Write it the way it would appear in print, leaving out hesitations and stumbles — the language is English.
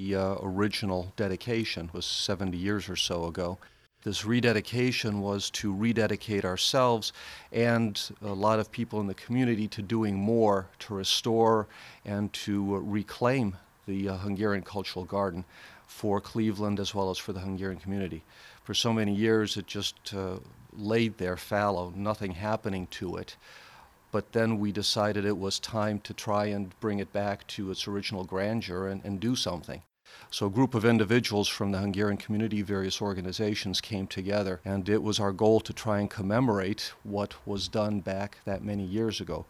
the original dedication. It was 70 years or so ago. This rededication was to rededicate ourselves and a lot of people in the community to doing more to restore and to reclaim the Hungarian Cultural Garden for Cleveland as well as for the Hungarian community. For so many years it just laid there fallow, nothing happening to it. But then we decided it was time to try and bring it back to its original grandeur and do something. So a group of individuals from the Hungarian community, various organizations came together, and it was our goal to try and commemorate what was done back that many years ago.